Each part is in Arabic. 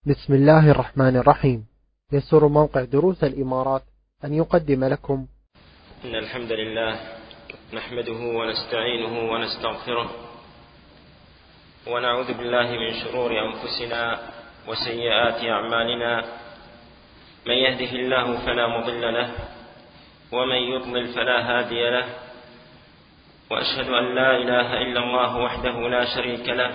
بسم الله الرحمن الرحيم. يسر موقع دروس الإمارات أن يقدم لكم إن الحمد لله نحمده ونستعينه ونستغفره ونعوذ بالله من شرور أنفسنا وسيئات أعمالنا. من يهده الله فلا مضل له ومن يضلل فلا هادي له، وأشهد أن لا إله إلا الله وحده لا شريك له،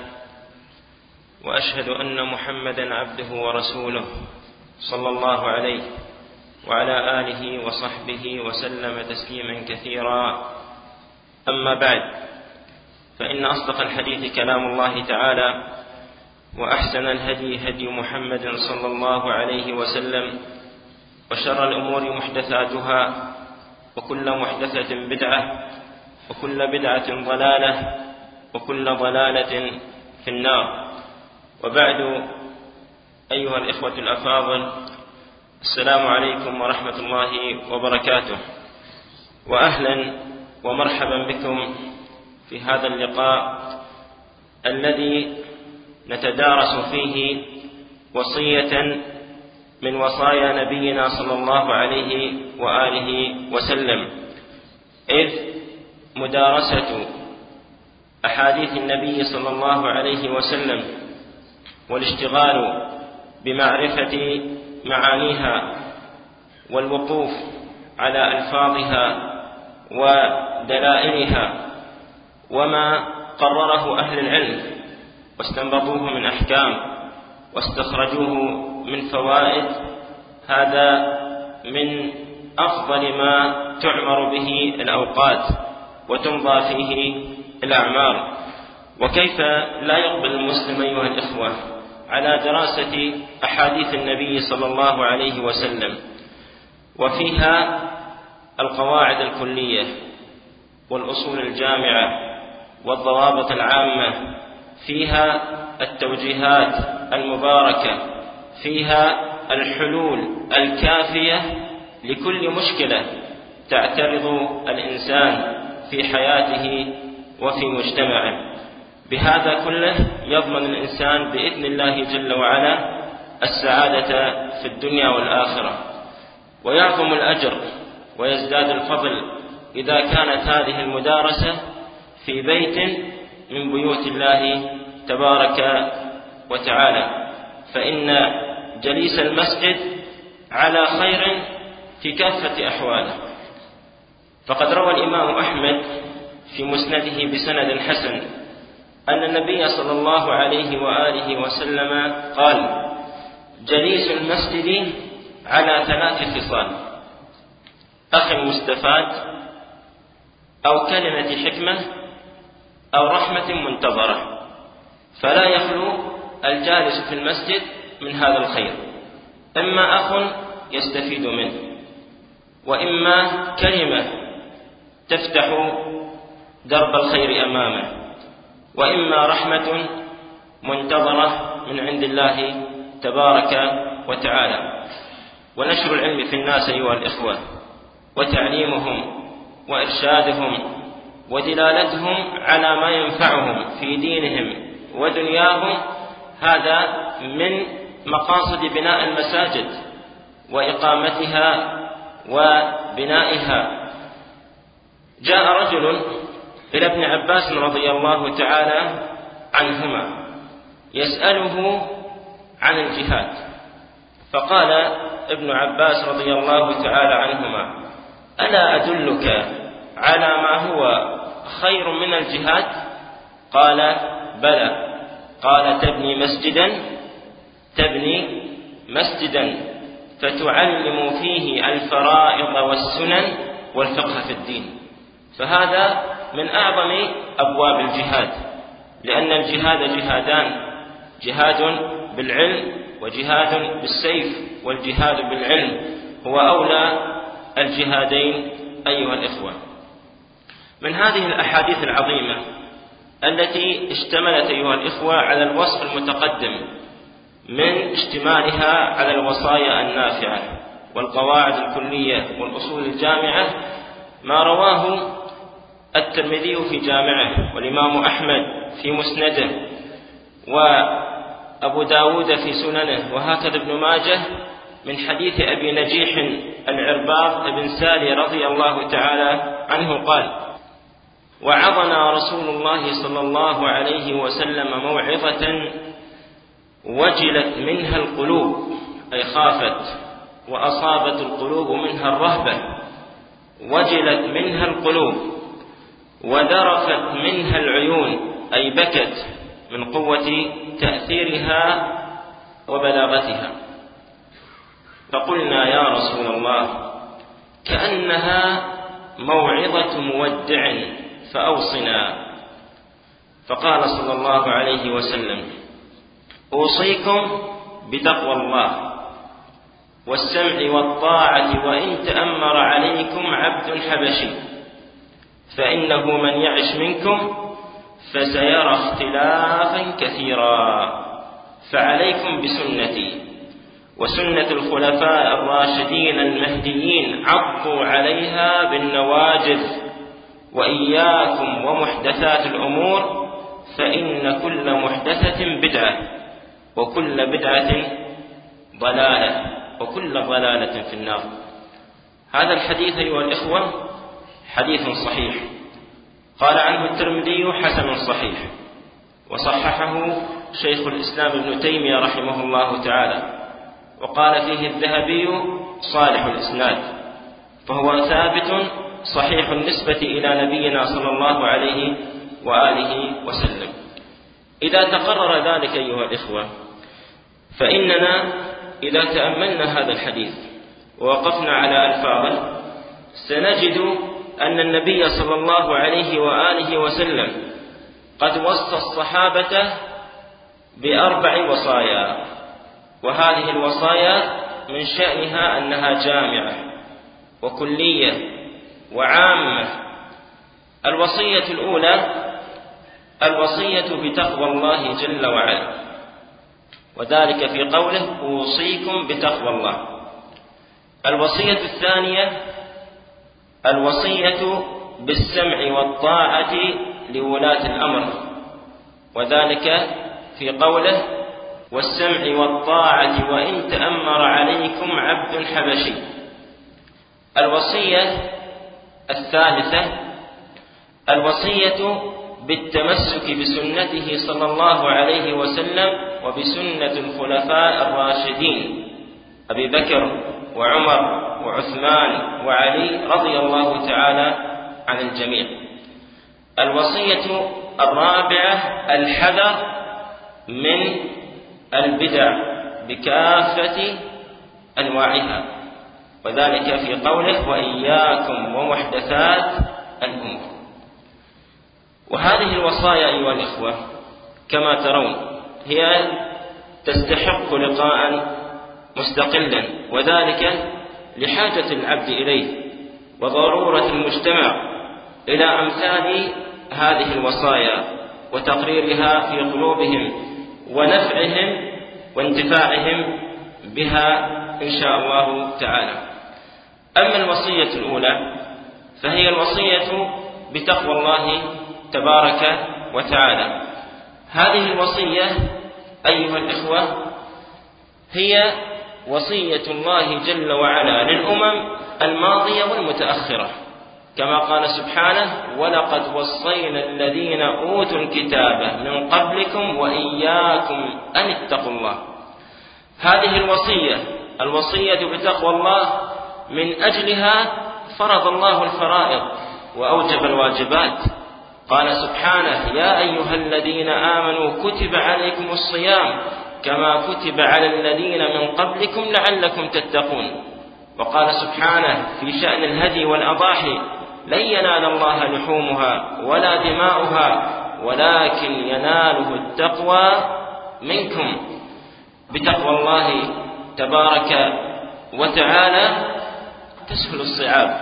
وأشهد أن محمدا عبده ورسوله صلى الله عليه وعلى آله وصحبه وسلم تسليما كثيرا. أما بعد، فإن أصدق الحديث كلام الله تعالى، وأحسن الهدي هدي محمد صلى الله عليه وسلم، وشر الأمور محدثاتها، وكل محدثة بدعة، وكل بدعة ضلالة، وكل ضلالة في النار. وبعد، أيها الإخوة الأفاضل، السلام عليكم ورحمة الله وبركاته، وأهلا ومرحبا بكم في هذا اللقاء الذي نتدارس فيه وصية من وصايا نبينا صلى الله عليه وآله وسلم، إذ مدارسة أحاديث النبي صلى الله عليه وسلم والاشتغال بمعرفة معانيها والوقوف على ألفاظها ودلائلها وما قرره أهل العلم واستنبطوه من أحكام واستخرجوه من فوائد، هذا من أفضل ما تعمر به الأوقات وتمضى فيه الأعمار. وكيف لا يقبل المسلم أيها الإخوة على دراسة أحاديث النبي صلى الله عليه وسلم، وفيها القواعد الكلية والأصول الجامعة والضوابط العامة، فيها التوجيهات المباركة، فيها الحلول الكافية لكل مشكلة تعترض الإنسان في حياته وفي مجتمعه. بهذا كله يضمن الإنسان بإذن الله جل وعلا السعادة في الدنيا والآخرة، ويعظم الأجر ويزداد الفضل إذا كانت هذه المدارسة في بيت من بيوت الله تبارك وتعالى، فإن جليس المسجد على خير في كافة أحواله. فقد روى الإمام أحمد في مسنده بسند حسن أن النبي صلى الله عليه وآله وسلم قال: جليس المسجد على 3 خصال: أخ مستفاد، أو كلمة حكمة، أو رحمة منتظرة. فلا يخلو الجالس في المسجد من هذا الخير، إما أخ يستفيد منه، وإما كلمة تفتح درب الخير أمامه، وإما رحمة منتظرة من عند الله تبارك وتعالى. ونشر العلم في الناس أيها الإخوة، وتعليمهم وإرشادهم ودلالتهم على ما ينفعهم في دينهم ودنياهم، هذا من مقاصد بناء المساجد وإقامتها وبنائها. جاء رجل إلى ابن عباس رضي الله تعالى عنهما يسأله عن الجهاد، فقال ابن عباس رضي الله تعالى عنهما: ألا أدلك على ما هو خير من الجهاد؟ قال: بلى. قال: تبني مسجدا فتعلم فيه الفرائض والسنن والفقه في الدين. فهذا من أعظم أبواب الجهاد، لأن الجهاد جهادان: جهاد بالعلم وجهاد بالسيف، والجهاد بالعلم هو أولى الجهادين أيها الإخوة. من هذه الأحاديث العظيمة التي اشتملت أيها الإخوة على الوصف المتقدم من اشتمالها على الوصايا النافعة والقواعد الكلية والأصول الجامعة، ما رواه الترمذي في جامعه، والإمام أحمد في مسنده، أبو داود في سننه، وهكذا ابن ماجه من حديث أبي نجيح العرباض بن ساري رضي الله تعالى عنه قال: وعظنا رسول الله صلى الله عليه وسلم موعظة وجلت منها القلوب، أي خافت وأصابت القلوب منها الرهبة، وجلت منها القلوب، وذرفت منها العيون، أي بكت من قوة تأثيرها وبلاغتها. فقلنا: يا رسول الله، كأنها موعظة مودع فأوصنا. فقال صلى الله عليه وسلم: أوصيكم بتقوى الله والسمع والطاعة وإن تأمر عليكم عبد حبشي، فإنه من يعش منكم فسيرى اختلافا كثيرا، فعليكم بسنتي وسنة الخلفاء الراشدين المهديين، عضوا عليها بالنواجذ، وإياكم ومحدثات الأمور، فإن كل محدثة بدعة، وكل بدعة ضلالة، وكل ضلالة في النار. هذا الحديث أيها الإخوة حديث صحيح، قال عنه الترمذي حسن صحيح، وصححه شيخ الإسلام ابن تيمية رحمه الله تعالى، وقال فيه الذهبي صالح الإسناد، فهو ثابت صحيح النسبة إلى نبينا صلى الله عليه وآله وسلم. إذا تقرر ذلك أيها الإخوة، فإننا إذا تأملنا هذا الحديث ووقفنا على ألفاظه سنجد أن النبي صلى الله عليه وآله وسلم قد وصى الصحابة ب4 وصايا، وهذه الوصايا من شأنها أنها جامعة وكلية وعامة. الوصية الأولى الوصية بتقوى الله جل وعلا، وذلك في قوله: أوصيكم بتقوى الله. الوصية الثانية الوصية بالسمع والطاعة لولاة الأمر، وذلك في قوله: والسمع والطاعة وإن تأمر عليكم عبد حبشي. الوصية الثالثة الوصية بالتمسك بسنته صلى الله عليه وسلم وبسنة الخلفاء الراشدين أبي بكر وعمر وعثمان وعلي رضي الله تعالى عن الجميع. الوصية الرابعة الحذر من البدع بكافة أنواعها، وذلك في قوله: وإياكم ومحدثات الأمور. وهذه الوصايا أيها الإخوة كما ترون هي تستحق لقاء مستقلا، وذلك لحاجة العبد إليه وضرورة المجتمع إلى أمثال هذه الوصايا وتقريرها في قلوبهم ونفعهم وانتفاعهم بها إن شاء الله تعالى. أما الوصية الأولى فهي الوصية بتقوى الله تبارك وتعالى. هذه الوصية أيها الإخوة هي وصية الله جل وعلا للأمم الماضية والمتأخرة، كما قال سبحانه: ولقد وصينا الذين أوتوا الكتاب من قبلكم وإياكم أن اتقوا الله. هذه الوصية بتقوى الله من أجلها فرض الله الفرائض وأوجب الواجبات. قال سبحانه: يا أيها الذين آمنوا كتب عليكم الصيام كما كتب على الذين من قبلكم لعلكم تتقون. وقال سبحانه في شأن الهدي والأضاحي: لن ينال الله لحومها ولا دماؤها ولكن يناله التقوى منكم. بتقوى الله تبارك وتعالى تسهل الصعاب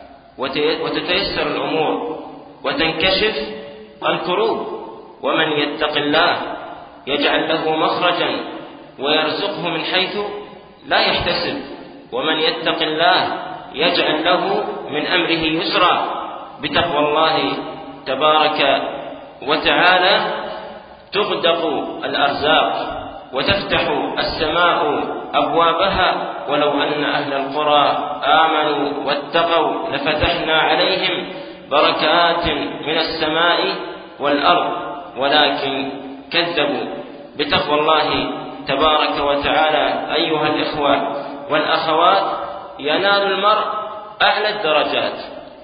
وتتيسر الأمور وتنكشف الكروب. ومن يتق الله يجعل له مخرجا ويرزقه من حيث لا يحتسب، ومن يتق الله يجعل له من أمره يسرا. بتقوى الله تبارك وتعالى تغدق الأرزاق وتفتح السماء أبوابها ولو أن أهل القرى آمنوا واتقوا لفتحنا عليهم بركات من السماء والأرض ولكن كذبوا. بتقوى الله تبارك وتعالى أيها الإخوة والأخوات ينال المرء أعلى الدرجات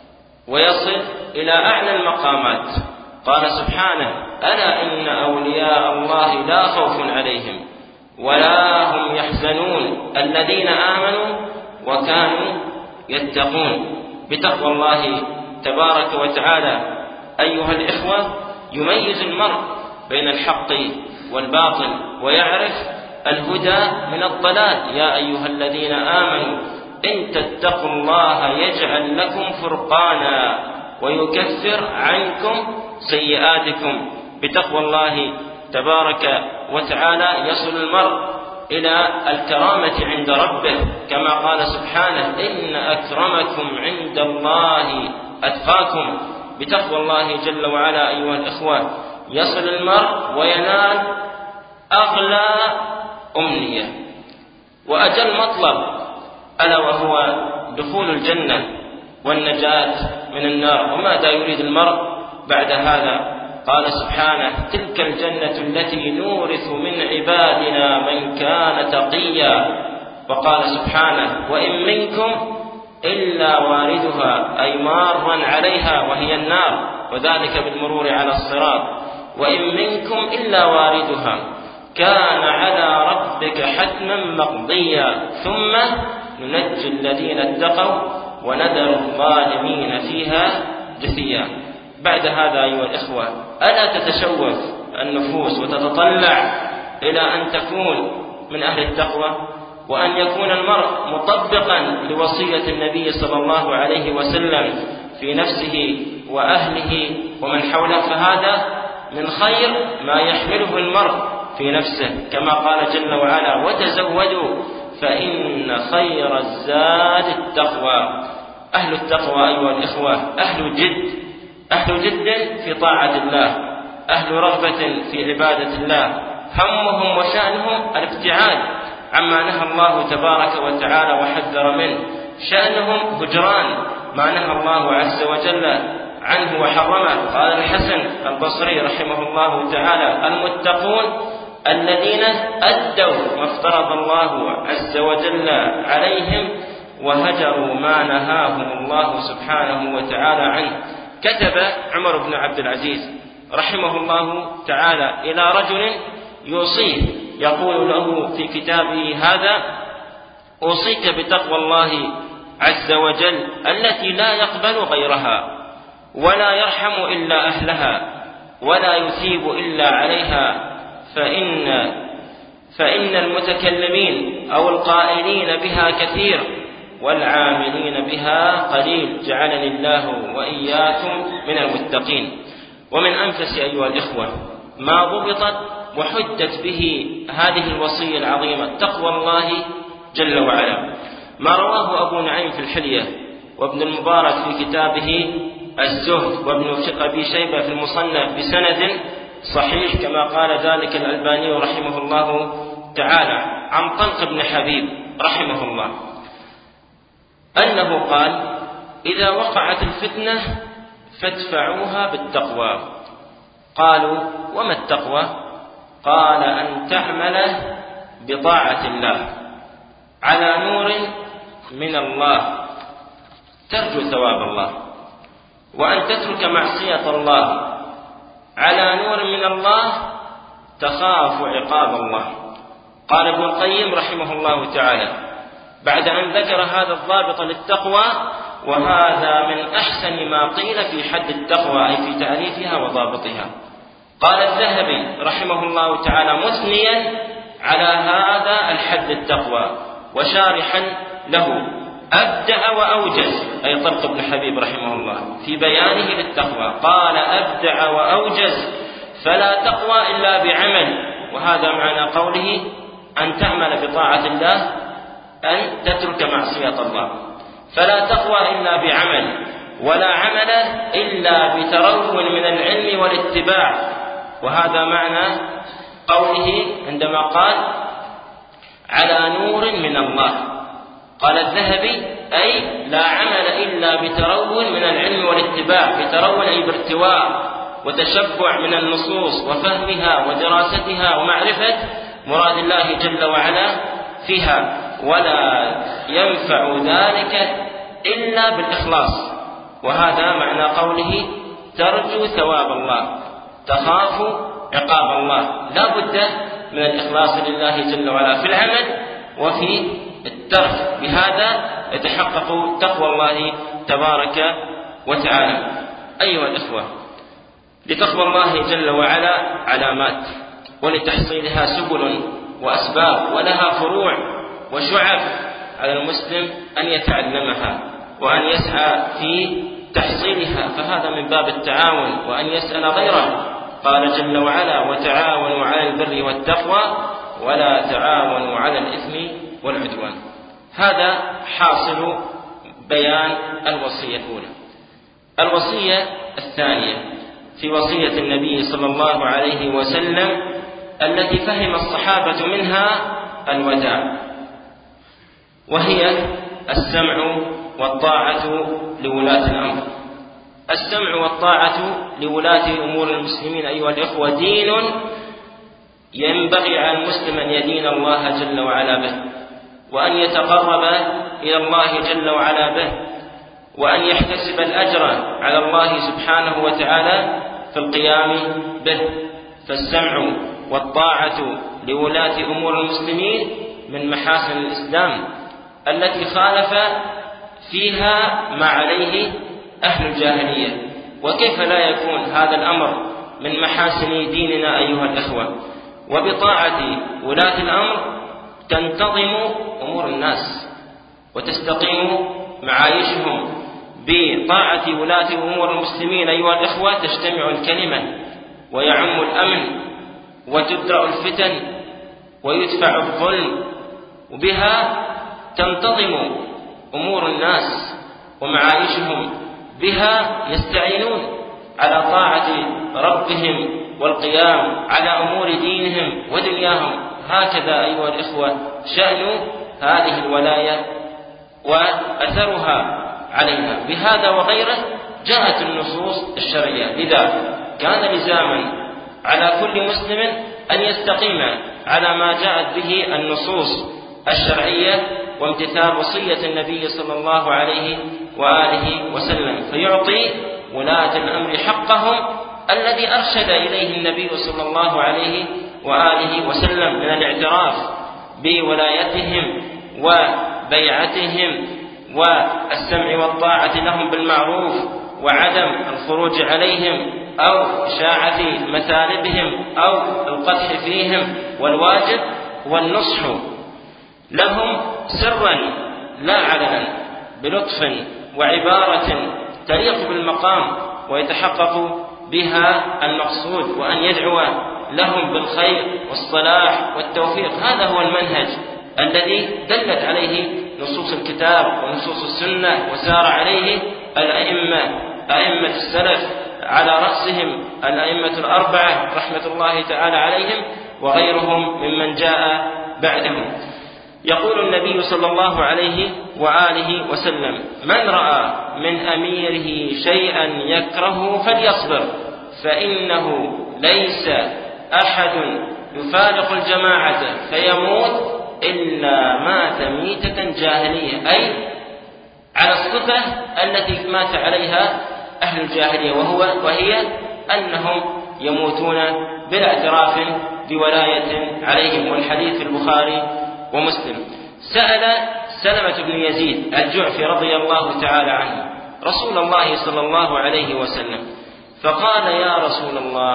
ويصل إلى أعلى المقامات. قال سبحانه: ألا إن أولياء الله لا خوف عليهم ولا هم يحزنون الذين آمنوا وكانوا يتقون. بتقوى الله تبارك وتعالى أيها الإخوة يميز المرء بين الحق والباطل ويعرف الهدى من الضلال. يا أيها الذين آمنوا إن تتقوا الله يجعل لكم فرقانا ويكفر عنكم سيئاتكم. بتقوى الله تبارك وتعالى يصل المرء إلى الكرامة عند ربه كما قال سبحانه: إن أكرمكم عند الله أتقاكم. بتقوى الله جل وعلا أيها الإخوة يصل المرء وينال أغلى أمنية وأجل مطلب، ألا وهو دخول الجنة والنجاة من النار. وماذا يريد المرء بعد هذا؟ قال سبحانه: تلك الجنة التي نورث من عبادنا من كان تقيا. وقال سبحانه: وإن منكم إلا واردها، أي مارا عليها وهي النار، وذلك بالمرور على الصراط. وإن منكم إلا واردها كان على ربك حتما مقضيا ثم ننجي الذين اتقوا ونذر الظالمين فيها جثيا. بعد هذا أيها الإخوة ألا تتشوف النفوس وتتطلع إلى أن تكون من أهل التقوى، وأن يكون المرء مطبقا لوصية النبي صلى الله عليه وسلم في نفسه وأهله ومن حوله؟ فهذا من خير ما يحمله المرء في نفسه كما قال جل وعلا: وتزودوا فإن خير الزاد التقوى. أهل التقوى أيها الإخوة أهل جد في طاعة الله، أهل رغبة في عبادة الله، همهم وشأنهم الابتعاد عما نهى الله تبارك وتعالى وحذر منه، شأنهم هجران ما نهى الله عز وجل عنه وحرمه. قال الحسن البصري رحمه الله تعالى: المتقون الذين أدوا ما افترض الله عز وجل عليهم وهجروا ما نهاهم الله سبحانه وتعالى عنه. كتب عمر بن عبد العزيز رحمه الله تعالى إلى رجل يوصيه، يقول له في كتابه هذا: أوصيك بتقوى الله عز وجل التي لا يقبل غيرها ولا يرحم إلا أهلها ولا يثيب إلا عليها، فإن المتكلمين أو القائلين بها كثير والعاملين بها قليل، جعلني الله وإياكم من المتقين. ومن أنفس أيها الإخوة ما ضبطت وحدت به هذه الوصية العظيمة تقوى الله جل وعلا ما رواه أبو نعيم في الحلية، وابن المبارك في كتابه الزهد، وابن أبي شيبة في المصنف بسند صحيح كما قال ذلك الألباني رحمه الله تعالى عن طلق بن حبيب رحمه الله أنه قال: إذا وقعت الفتنة فادفعوها بالتقوى. قالوا: وما التقوى؟ قال: أن تعمل بطاعة الله على نور من الله ترجو ثواب الله، وأن تترك معصية الله على نور من الله تخاف عقاب الله. قال ابن القيم رحمه الله تعالى بعد أن ذكر هذا الضابط للتقوى: وهذا من أحسن ما قيل في حد التقوى، أي في تعريفها وضابطها. قال الذهبي رحمه الله تعالى مثنيا على هذا الحد التقوى وشارحا له: أبدع وأوجز، أي طلق بن حبيب رحمه الله في بيانه للتقوى، قال: أبدع وأوجز فلا تقوى إلا بعمل. وهذا معنى قوله: أن تعمل بطاعة الله، أن تترك معصية الله. فلا تقوى إلا بعمل، ولا عمل إلا بترون من العلم والاتباع. وهذا معنى قوله عندما قال على نور من الله. قال الذهبي أي لا عمل إلا بترون من العلم والاتباع، بترون أي بارتواء وتشبع من النصوص وفهمها ودراستها ومعرفة مراد الله جل وعلا فيها، ولا ينفع ذلك إلا بالإخلاص. وهذا معنى قوله ترجو ثواب الله، تخاف عقاب الله. لا بد من الإخلاص لله جل وعلا في العمل وفي الترك، بهذا يتحقق تقوى الله تبارك وتعالى. أيها الإخوة، لتقوى الله جل وعلا علامات، ولتحصيلها سبل وأسباب، ولها فروع وشعب، على المسلم أن يتعلمها وأن يسعى في تحصيلها، فهذا من باب التعاون وأن يسأل غيره. قال جل وعلا وتعاونوا على البر والتقوى ولا تعاونوا على الإثم والعدوان. هذا حاصل بيان الوصية الأولى. الوصية الثانية في وصية النبي صلى الله عليه وسلم التي فهم الصحابة منها الوداع، وهي السمع والطاعة لولاة الأمر. السمع والطاعة لولاة أمور المسلمين أيها الإخوة دين ينبغي على المسلم أن يدين الله جل وعلا به، وأن يتقرب إلى الله جل وعلا به، وأن يحتسب الأجر على الله سبحانه وتعالى في القيام به. فالسمع والطاعة لولاة أمور المسلمين من محاسن الإسلام التي خالف فيها ما عليه أهل الجاهلية. وكيف لا يكون هذا الأمر من محاسن ديننا أيها الإخوة؟ وبطاعة ولاة الأمر تنتظم أمور الناس وتستقيم معايشهم. بطاعة ولاة أمور المسلمين أيها الإخوة تجتمع الكلمة ويعم الأمن وتدرأ الفتن ويدفع الظلم، وبها تنتظم أمور الناس ومعايشهم، بها يستعينون على طاعة ربهم والقيام على أمور دينهم ودنياهم. هكذا أيها الإخوة شأن هذه الولاية وأثرها علينا. بهذا وغيره جاءت النصوص الشرعية، لذا كان لزاما على كل مسلم أن يستقيم على ما جاءت به النصوص الشرعية وامتثال وصية النبي صلى الله عليه وآله وسلم، فيعطي ولاة الأمر حقهم الذي أرشد إليه النبي صلى الله عليه وآله وسلم من الاعتراف بولايتهم وبيعتهم والسمع والطاعة لهم بالمعروف وعدم الخروج عليهم أو إشاعة مثالبهم أو القدح فيهم، والواجب والنصح لهم سرا لا علنا بلطف وعبارة تليق بالمقام ويتحقق بها المقصود، وأن يدعو لهم بالخير والصلاح والتوفيق. هذا هو المنهج الذي دلت عليه نصوص الكتاب ونصوص السنة وسار عليه أئمة السلف، على رأسهم الأئمة الأربعة رحمة الله تعالى عليهم وغيرهم ممن جاء بعدهم. يقول النبي صلى الله عليه وآله وسلم: من رأى من أميره شيئا يكره فليصبر، فإنه ليس أحد يفارق الجماعة فيموت إلا مات ميتة جاهلية، أي على الصفة التي مات عليها أهل الجاهلية، وهي أنهم يموتون بلا اعتراف بولاية عليهم. والحديث في البخاري ومسلم. سأل سلمة بن يزيد الجعفي رضي الله تعالى عنه رسول الله صلى الله عليه وسلم فقال: يا رسول الله،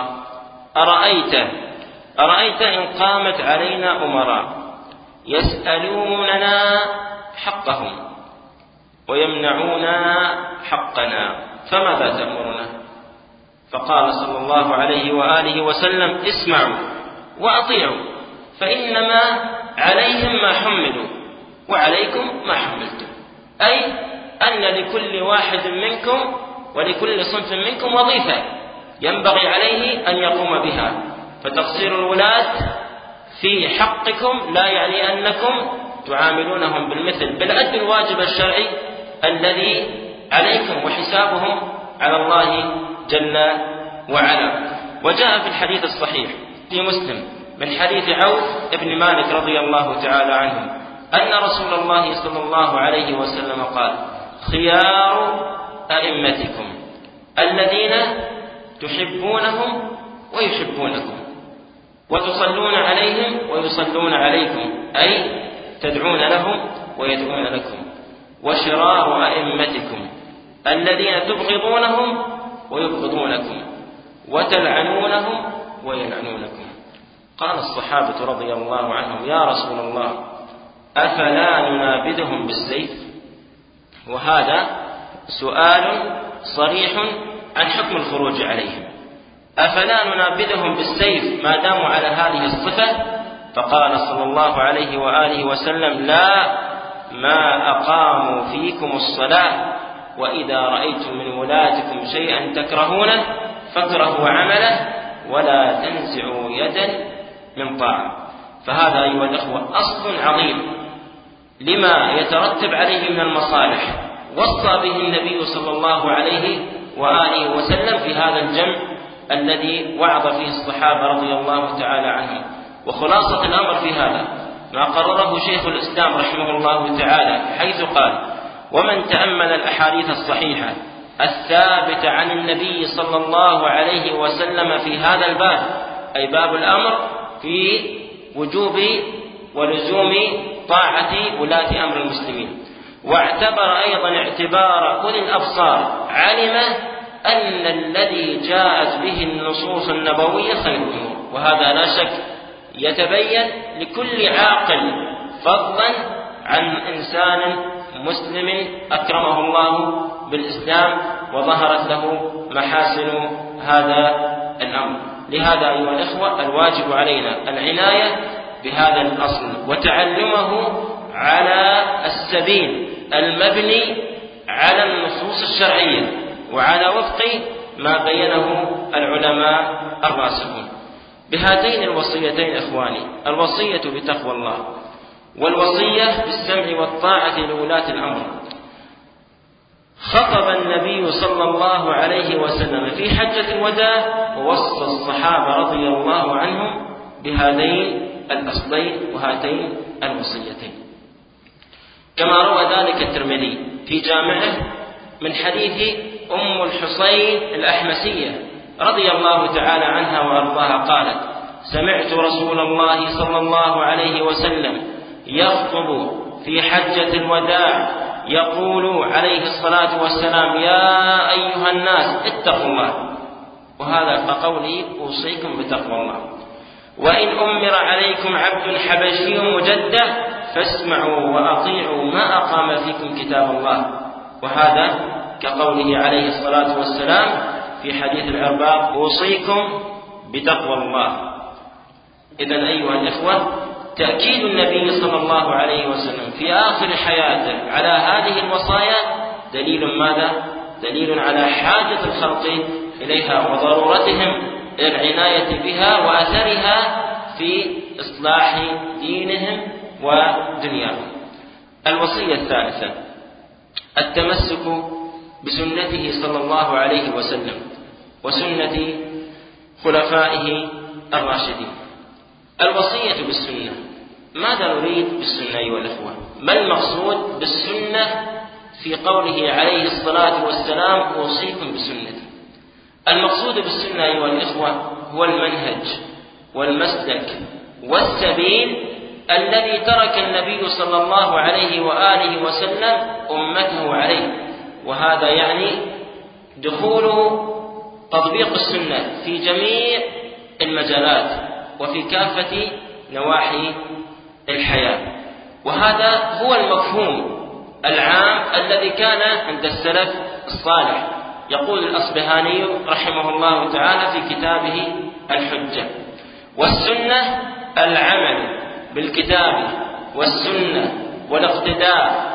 أرأيت إن قامت علينا أمراء يسألوننا حقهم ويمنعونا حقنا فماذا تأمرنا؟ فقال صلى الله عليه وآله وسلم: اسمعوا وأطيعوا، فإنما عليهم ما حملوا وعليكم ما حملتم، أي أن لكل واحد منكم ولكل صنف منكم وظيفة ينبغي عليه أن يقوم بها، فتقصير الولاة في حقكم لا يعني أنكم تعاملونهم بالمثل، بل أدوا الواجب الشرعي الذي عليكم، وحسابهم على الله جل وعلا. وجاء في الحديث الصحيح في مسلم من حديث عوف بن مالك رضي الله تعالى عنه أن رسول الله صلى الله عليه وسلم قال: خيار أئمتكم الذين تحبونهم ويحبونكم وتصلون عليهم ويصلون عليكم، أي تدعون لهم ويدعون لكم. وشرار أئمتكم الذين تبغضونهم ويبغضونكم وتلعنونهم ويلعنونكم. قال الصحابة رضي الله عنهم: يا رسول الله، أفلا ننابذهم بالسيف؟ وهذا سؤال صريح عن حكم الخروج عليهم. أفلا ننابذهم بالسيف ما داموا على هذه الصفة؟ فقال صلى الله عليه وآله وسلم: لا، ما أقاموا فيكم الصلاة، وإذا رأيتم من ولاتكم شيئا تكرهونه فاكرهوا عمله ولا تنزعوا يدا من طاعة. فهذا أيها الأخوة أصل عظيم لما يترتب عليه من المصالح، وصى به النبي صلى الله عليه وآله وسلم في هذا الجمع الذي وعظ فيه الصحابة رضي الله تعالى عنهم. وخلاصة الأمر في هذا ما قرره شيخ الإسلام رحمه الله تعالى، حيث قال: ومن تأمل الأحاديث الصحيحة الثابتة عن النبي صلى الله عليه وسلم في هذا الباب، أي باب الأمر في وجوب ولزوم طاعة ولاة أمر المسلمين، واعتبر أيضا اعتبار أولي الأبصار، علم أن الذي جاءت به النصوص النبوية خير الأمور. وهذا لا شك يتبين لكل عاقل، فضلا عن إنسان مسلم أكرمه الله بالإسلام وظهرت له محاسن هذا الأمر. لهذا أيها الإخوة الواجب علينا العناية بهذا الأصل وتعلمه على السبيل المبني على النصوص الشرعية وعلى وفق ما بينه العلماء الراسخون. بهاتين الوصيتين إخواني، الوصية بتقوى الله والوصية بالسمع والطاعة لولاة الأمر، خطب النبي صلى الله عليه وسلم في حجة الوداع ووصى الصحابة رضي الله عنهم بهذين الأصلين وهاتين الوصيتين، كما روى ذلك الترمذي في جامعه من حديث أم الحصين الأحمسية رضي الله تعالى عنها وأرضاها قالت: سمعت رسول الله صلى الله عليه وسلم يخطب في حجة الوداع يقول عليه الصلاة والسلام: يا أيها الناس اتقوا الله. وهذا كقوله: أوصيكم بتقوى الله. وإن أمر عليكم عبد حبشي مجدة فاسمعوا وأطيعوا ما أقام فيكم كتاب الله. وهذا كقوله عليه الصلاة والسلام في حديث العرباض: أوصيكم بتقوى الله. إذن أيها الإخوة، تأكيد النبي صلى الله عليه وسلم في آخر حياته على هذه الوصايا دليل ماذا؟ دليل على حاجة الخلق إليها وضرورتهم العناية بها وأثرها في إصلاح دينهم ودنياهم. الوصية الثالثة التمسك بسنته صلى الله عليه وسلم وسنة خلفائه الراشدين. الوصية بالسنة، ماذا نريد بالسنة أيها الأخوة؟ ما المقصود بالسنة في قوله عليه الصلاة والسلام: أوصيكم بسنتي؟ المقصود بالسنة أيها الإخوة هو المنهج والمسلك والسبيل الذي ترك النبي صلى الله عليه وآله وسلم أمته عليه. وهذا يعني دخول تطبيق السنة في جميع المجالات وفي كافة نواحي الحياة. وهذا هو المفهوم العام الذي كان عند السلف الصالح. يقول الأصبهاني رحمه الله تعالى في كتابه الحجة: والسنة العمل بالكتاب والسنة والاقتداء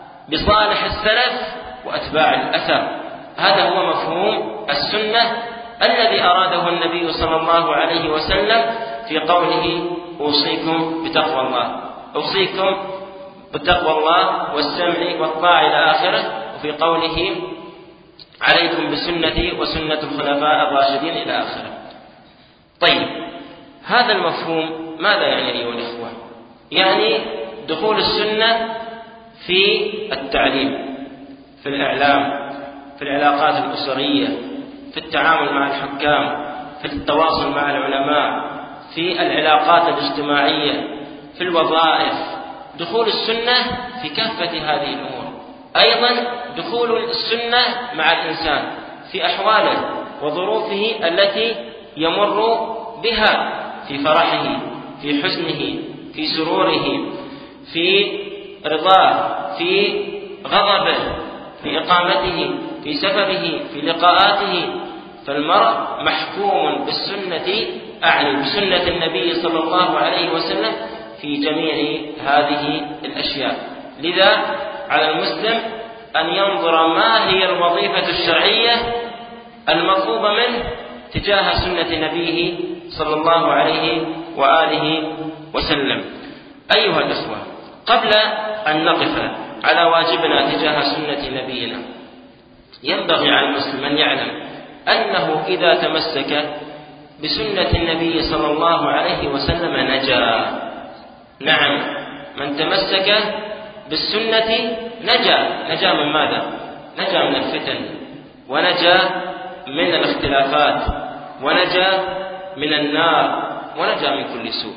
بصالح السلف وأتباع الأثر. هذا هو مفهوم السنة الذي أراده النبي صلى الله عليه وسلم في قوله أوصيكم بتقوى الله، أوصيكم بتقوى الله والسمع والطاعة إلى آخره، وفي قوله عليكم بسنتي وسنة الخلفاء الراشدين إلى آخره. طيب، هذا المفهوم ماذا يعني أيها الإخوة؟ يعني دخول السنة في التعليم، في الإعلام، في العلاقات الأسرية، في التعامل مع الحكام، في التواصل مع العلماء، في العلاقات الاجتماعية، في الوظائف، دخول السنة في كافة هذه الأمور. أيضا دخول السنة مع الإنسان في أحواله وظروفه التي يمر بها، في فرحه، في حزنه، في سروره، في رضاه، في غضبه، في إقامته، في سفره، في لقاءاته. فالمرء محكوم بالسنة، أعني بسنة النبي صلى الله عليه وسلم في جميع هذه الأشياء. لذا على المسلم أن ينظر ما هي الوظيفة الشرعية المطلوبة منه تجاه سنة نبيه صلى الله عليه وآله وسلم. أيها الأخوة، قبل أن نقف على واجبنا تجاه سنة نبينا، ينبغي على المسلم أن يعلم أنه إذا تمسك بسنة النبي صلى الله عليه وسلم نجا. نعم، من تمسك بالسنة نجا من ماذا؟ نجا من الفتن، ونجا من الاختلافات، ونجا من النار، ونجا من كل سوء.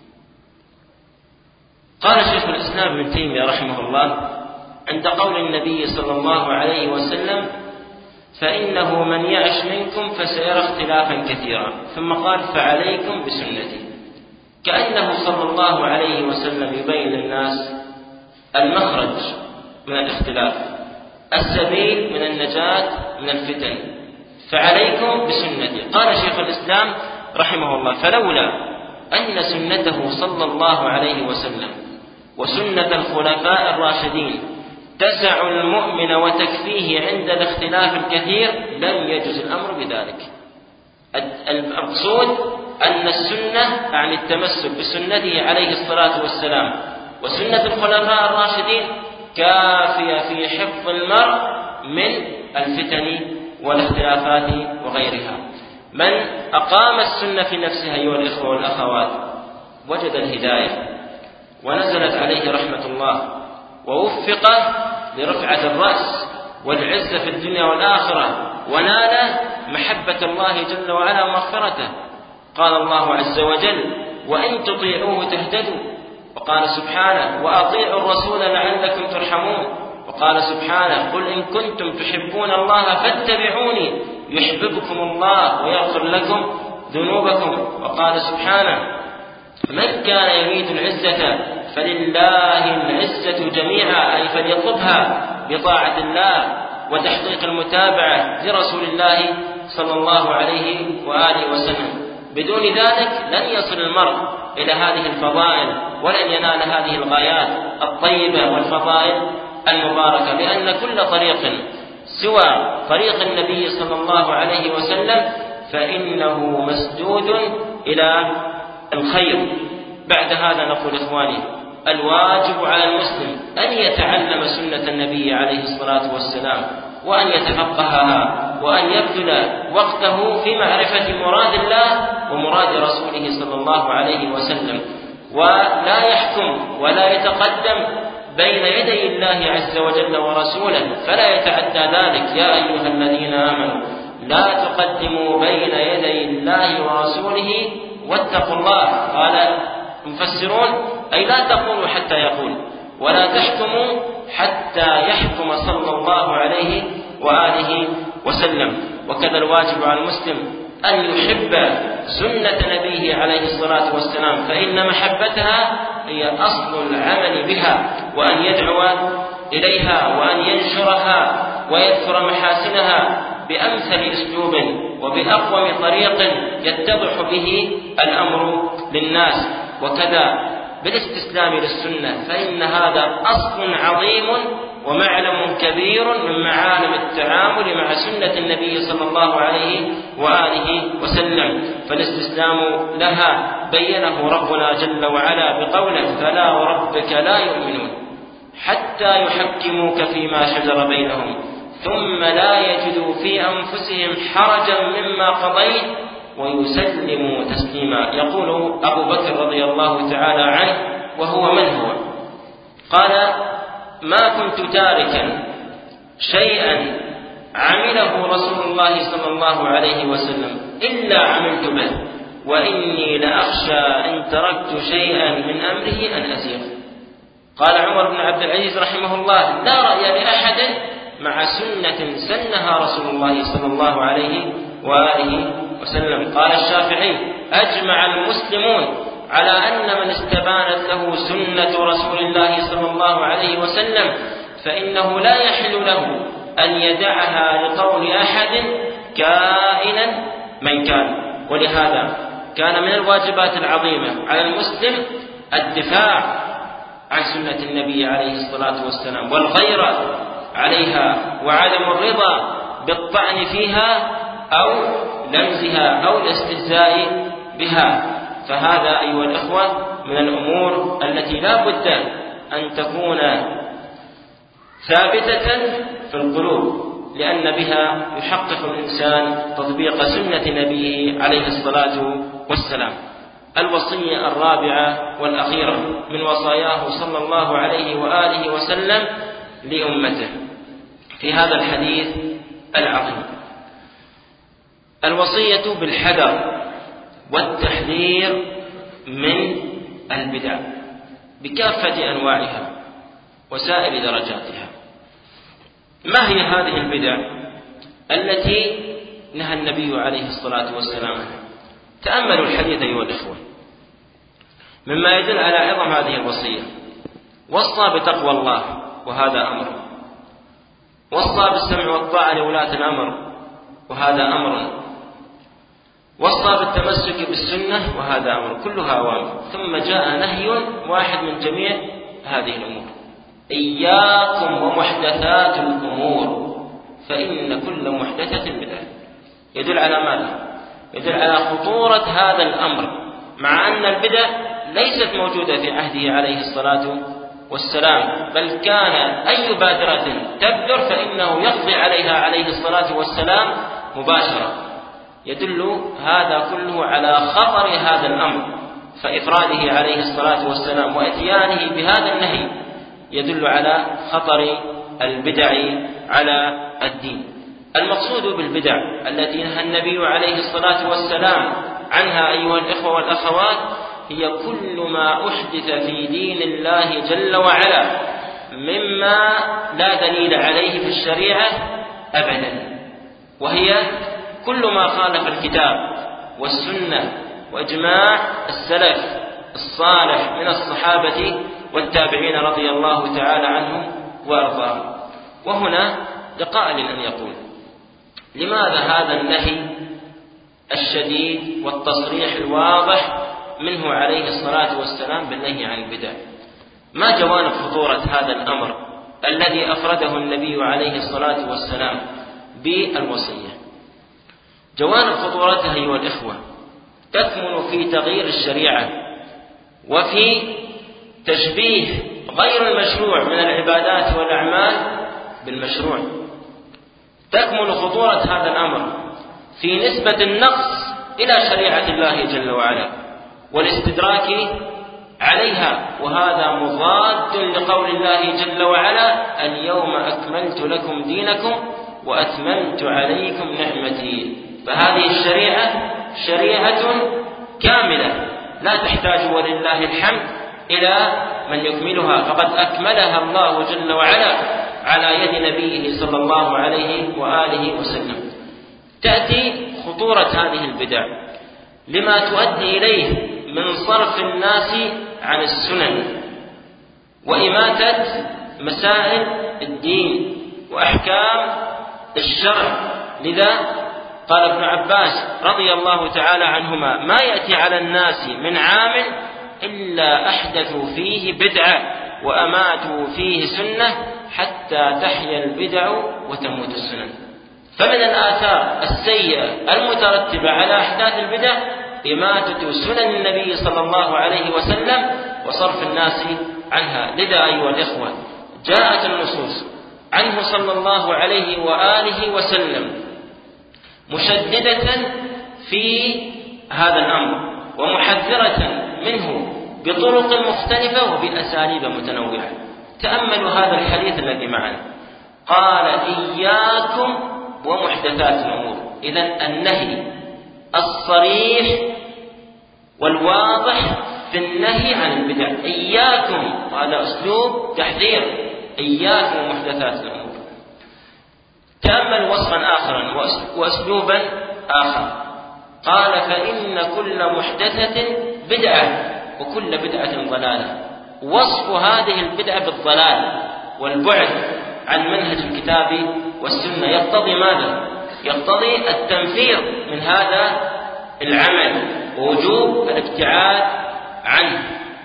قال شيخ الإسلام ابن تيمية رحمه الله عند قول النبي صلى الله عليه وسلم: فإنه من يعش منكم فسيرى اختلافا كثيرا، ثم قال: فعليكم بسنتي. كأنه صلى الله عليه وسلم يبين للناس المخرج من الاختلاف، السبيل من النجاة من الفتن. فعليكم بسنتي. قال شيخ الإسلام رحمه الله: فلولا أن سنته صلى الله عليه وسلم وسنة الخلفاء الراشدين تسع المؤمن وتكفيه عند الاختلاف الكثير لم يجز الأمر بذلك. المقصود أن السنة يعني التمسك بسنته عليه الصلاة والسلام وسنة الخلفاء الراشدين كافية في حفظ المرء من الفتن والاختلافات وغيرها. من أقام السنة في نفسها أيها الإخوة والأخوات وجد الهداية ونزلت عليه رحمة الله، ووفق لرفعة الرأس والعزة في الدنيا والآخرة، ونال محبة الله جل وعلا ومغفرته. قال الله عز وجل: وإن تطيعوه تهتدوا. وقال سبحانه: وأطيعوا الرسول لعلكم ترحمون. وقال سبحانه: قل إن كنتم تحبون الله فاتبعوني يحببكم الله ويغفر لكم ذنوبكم. وقال سبحانه: من كان يريد العزة فلله العزة جميعا، أي فليطلبها بطاعة الله وتحقيق المتابعة لرسول الله صلى الله عليه وآله وسلم. بدون ذلك لن يصل المرء إلى هذه الفضائل ولن ينال هذه الغايات الطيبة والفضائل المباركة، لأن كل طريق سوى طريق النبي صلى الله عليه وسلم فإنه مسدود إلى الخير. بعد هذا نقول إخواني: الواجب على المسلم أن يتعلم سنة النبي عليه الصلاة والسلام، وأن يتفقهها، وأن يبذل وقته في معرفة مراد الله ومراد رسوله صلى الله عليه وسلم، ولا يحكم ولا يتقدم بين يدي الله عز وجل ورسوله، فلا يتعدى ذلك. يا أيها الذين آمنوا لا تقدموا بين يدي الله ورسوله واتقوا الله. قال المفسرون: أي لا تقولوا حتى يقول، ولا تحكموا حتى يحكم صلى الله عليه وآله وسلم. وكذا الواجب على المسلم أن يحب سنة نبيه عليه الصلاة والسلام، فإن محبتها هي أصل العمل بها، وأن يدعو إليها وأن ينشرها ويذكر محاسنها بأمثل أسلوب وبأقوم طريق يتضح به الأمر للناس. وكذا بالاستسلام للسنة، فإن هذا أصل عظيم ومعلم كبير من معالم التعامل مع سنة النبي صلى الله عليه وآله وسلم، فالاستسلام لها بينه ربنا جل وعلا بقوله: فلا وربك لا يؤمنون حتى يحكموك فيما شجر بينهم ثم لا يجدوا في أنفسهم حرجا مما قضيت ويسلموا تسليما. يقول أبو بكر رضي الله تعالى عنه، وهو من هو؟ قال: ما كنت تاركا شيئا عمله رسول الله صلى الله عليه وسلم إلا عملت به، وإني لأخشى إن تركت شيئا من أمره أن أزيغ. قال عمر بن عبد العزيز رحمه الله: لا رأي لأحد مع سنة سنها رسول الله صلى الله عليه وآله وسلم. قال الشافعي: أجمع المسلمون على أن من استبانت له سنة رسول الله صلى الله عليه وسلم فإنه لا يحل له أن يدعها لقول أحد كائنا من كان. ولهذا كان من الواجبات العظيمة على المسلم الدفاع عن سنة النبي عليه الصلاة والسلام والغيرة عليها وعدم الرضا بالطعن فيها أو لمزها أو الاستهزاء بها. فهذا أيها الإخوة من الأمور التي لا بد أن تكون ثابتة في القلوب، لأن بها يحقق الإنسان تطبيق سنة نبيه عليه الصلاة والسلام. الوصية الرابعة والأخيرة من وصاياه صلى الله عليه وآله وسلم لأمته في هذا الحديث العظيم: الوصية بالحذر والتحذير من البدع بكافة أنواعها وسائر درجاتها. ما هي هذه البدع التي نهى النبي عليه الصلاة والسلام عنها؟ تأملوا الحديث أيها الإخوة، مما يدل على عظم هذه الوصية: وصى بتقوى الله وهذا أمر، وصى بالسمع والطاعة لولاة الأمر وهذا أمر، وصى بالتمسك بالسنة وهذا أمر، كلها أوامر. ثم جاء نهي واحد من جميع هذه الأمور: إياكم ومحدثات الأمور فإن كل محدثة بدعة. يدل على ماذا؟ يدل على خطورة هذا الأمر، مع أن البدع ليست موجودة في عهده عليه الصلاة والسلام، بل كان أي بادرة تبدر فإنه يقضي عليها عليه الصلاة والسلام مباشرة. يدل هذا كله على خطر هذا الأمر، فإفراده عليه الصلاة والسلام وإتيانه بهذا النهي يدل على خطر البدع على الدين. المقصود بالبدع التي نهى النبي عليه الصلاة والسلام عنها أيها الإخوة والأخوات هي كل ما أحدث في دين الله جل وعلا مما لا دليل عليه في الشريعة أبدا، وهي كل ما خالف الكتاب والسنة وإجماع السلف الصالح من الصحابة والتابعين رضي الله تعالى عنهم وأرضاهم. وهنا لقائل أن يقول: لماذا هذا النهي الشديد والتصريح الواضح منه عليه الصلاة والسلام بالنهي عن البدع؟ ما جوانب خطورة هذا الأمر الذي أفرده النبي عليه الصلاة والسلام بالوصية؟ جوانب خطورتها أيها الإخوة تكمن في تغيير الشريعة وفي تشبيه غير المشروع من العبادات والأعمال بالمشروع. تكمن خطورة هذا الأمر في نسبة النقص إلى شريعة الله جل وعلا والاستدراك عليها، وهذا مضاد لقول الله جل وعلا: اليوم أكملت لكم دينكم وأتممت عليكم نعمتي. فهذه الشريعة شريعة كاملة لا تحتاج ولله الحمد إلى من يكملها، فقد أكملها الله جل وعلا على يد نبيه صلى الله عليه وآله وسلم. تأتي خطورة هذه البدع لما تؤدي إليه من صرف الناس عن السنن وإماتة مسائل الدين وأحكام الشرع. لذا قال ابن عباس رضي الله تعالى عنهما: ما يأتي على الناس من عام إلا أحدثوا فيه بدعة وأماتوا فيه سنة حتى تحيا البدع وتموت السنن. فمن الآثار السيئة المترتبة على أحداث البدع إماتة سنن النبي صلى الله عليه وسلم وصرف الناس عنها. لذا أيها الإخوة جاءت النصوص عنه صلى الله عليه وآله وسلم مشددة في هذا الأمر ومحذرة منه بطرق مختلفة وبأساليب متنوعة. تأملوا هذا الحديث الذي معنا، قال إياكم ومحدثات الأمور. إذن النهي الصريح والواضح في النهي عن البدع، إياكم، هذا أسلوب تحذير، إياكم ومحدثات الأمور. تأمل وصفا آخرا وأسلوبا آخر، قال فإن كل محدثة بدعة وكل بدعة ضلالة. وصف هذه البدعة بالضلال والبعد عن منهج الكتاب والسنة يقتضي ماذا؟ يقتضي التنفير من هذا العمل ووجوب الابتعاد عنه.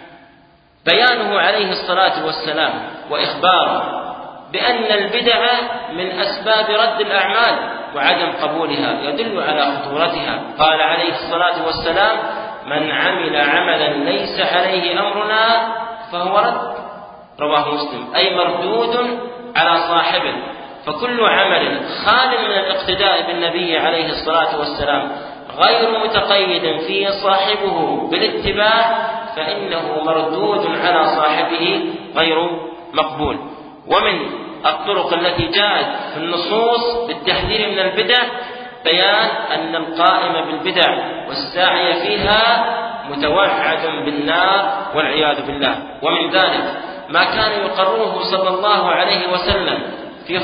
بيانه عليه الصلاة والسلام وإخباره بأن البدع من أسباب رد الأعمال وعدم قبولها يدل على خطورتها. قال عليه الصلاة والسلام من عمل عملا ليس عليه أمرنا فهو رد، رواه مسلم، أي مردود على صاحبه. فكل عمل خال من الاقتداء بالنبي عليه الصلاة والسلام غير متقيد فيه صاحبه بالاتباع فإنه مردود على صاحبه غير مقبول. ومن الطرق التي جاءت في النصوص بالتحذير من البدع بيان أن القائم بالبدع والساعي فيها متوعد بالنار والعياذ بالله. ومن ذلك ما كان يقرره صلى الله عليه وسلم في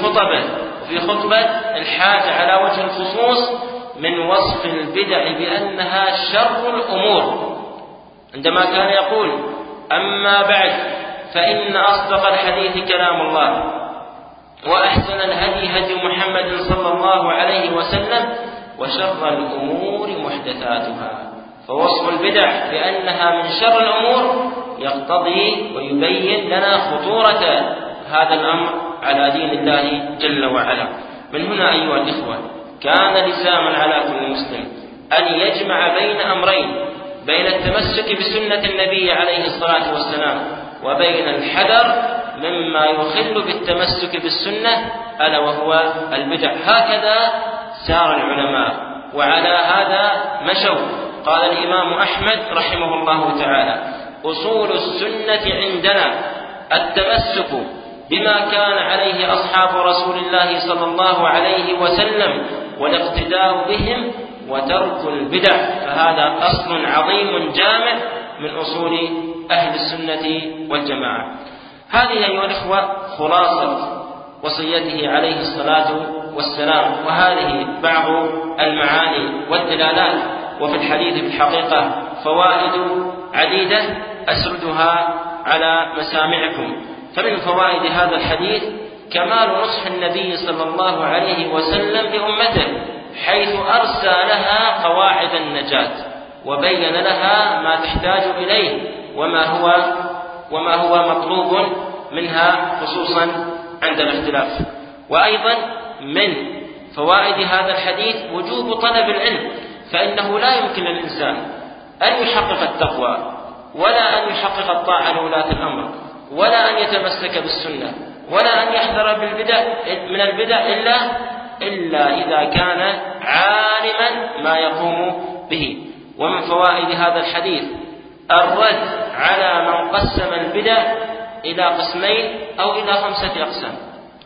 خطبة الحاجة على وجه الخصوص من وصف البدع بأنها شر الأمور، عندما كان يقول أما بعد فإن أصدق الحديث كلام الله وأحسن الهدي هدي محمد صلى الله عليه وسلم وشر الأمور محدثاتها. فوصف البدع بأنها من شر الأمور يقتضي ويبين لنا خطورة هذا الأمر على دين الله جل وعلا. من هنا أيها الإخوة كان لزاما على كل مسلم أن يجمع بين أمرين، بين التمسك بسنة النبي عليه الصلاة والسلام وبين الحذر مما يخل بالتمسك بالسنة ألا وهو البدع. هكذا سار العلماء وعلى هذا مشوا. قال الإمام أحمد رحمه الله تعالى أصول السنة عندنا التمسك بما كان عليه أصحاب رسول الله صلى الله عليه وسلم والاقتداء بهم وترك البدع. فهذا أصل عظيم جامع من أصول أهل السنة والجماعة. هذه أيها الإخوة خلاصة وصيته عليه الصلاة والسلام، وهذه بعض المعاني والدلالات. وفي الحديث في الحقيقة فوائد عديدة أسردها على مسامعكم. فمن فوائد هذا الحديث كمال نصح النبي صلى الله عليه وسلم لأمته، حيث أرسى لها قواعد النجاة وبين لها ما تحتاج إليه وما هو مطلوب منها خصوصا عند الاختلاف. وأيضا من فوائد هذا الحديث وجوب طلب العلم، فإنه لا يمكن للإنسان أن يحقق التقوى ولا أن يحقق الطاعة لولاة الأمر ولا أن يتمسك بالسنة ولا أن يحذر من البدع إلا إذا كان عالما ما يقوم به. ومن فوائد هذا الحديث الرد على من قسم البدع إلى قسمين أو إلى 5 أقسام.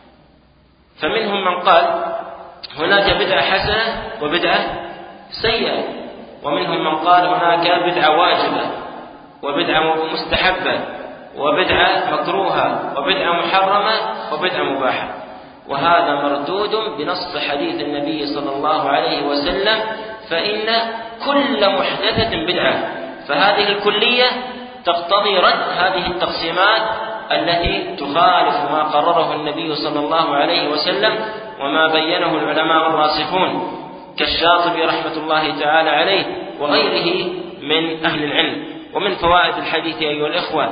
فمنهم من قال هناك بدعة حسنة وبدعة سيئة، ومنهم من قال هناك بدعة واجبة وبدعة مستحبة وبدعة مكروهة وبدعة محرمة وبدعة مباحة. وهذا مردود بنص حديث النبي صلى الله عليه وسلم فإن كل محدثة بدعة. فهذه الكلية تقتضي رد هذه التقسيمات التي تخالف ما قرره النبي صلى الله عليه وسلم وما بينه العلماء الراسخون كالشاطبي رحمة الله تعالى عليه وغيره من أهل العلم. ومن فوائد الحديث أيها الإخوة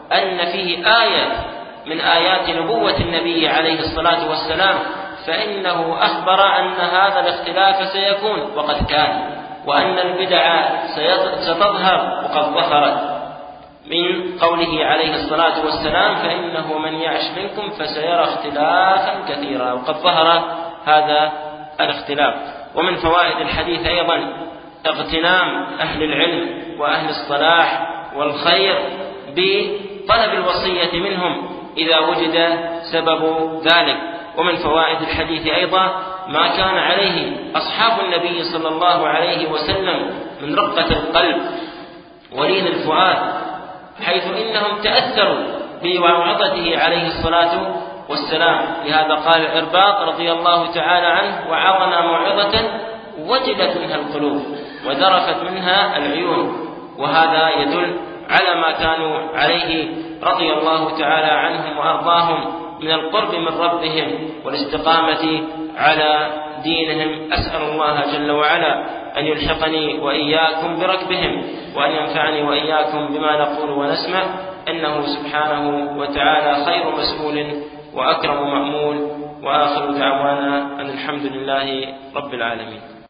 أن فيه آية من آيات نبوة النبي عليه الصلاة والسلام، فإنه أخبر أن هذا الاختلاف سيكون وقد كان، وأن البدع ستظهر وقد ظهرت، من قوله عليه الصلاة والسلام: فإنه من يعش منكم فسيرى اختلافا كثيرا، وقد ظهر هذا الاختلاف. ومن فوائد الحديث أيضا اغتنام أهل العلم وأهل الصلاح والخير بطلب الوصية منهم إذا وجد سبب ذلك. ومن فوائد الحديث أيضا ما كان عليه أصحاب النبي صلى الله عليه وسلم من رقة القلب ولين الفؤاد، حيث إنهم تأثروا بوعظته عليه الصلاة والسلام. لهذا قال الإرباط رضي الله تعالى عنه: وعظنا موعظة وجلت منها القلوب وذرفت منها العيون. وهذا يدل على ما كانوا عليه رضي الله تعالى عنهم وأرضاهم من القرب من ربهم والاستقامة على دينهم. أسأل الله جل وعلا أن يلحقني وإياكم بركبهم، وأن ينفعني وإياكم بما نقول ونسمع، إنه سبحانه وتعالى خير مسؤول وأكرم مأمول. وآخر دعوانا أن الحمد لله رب العالمين.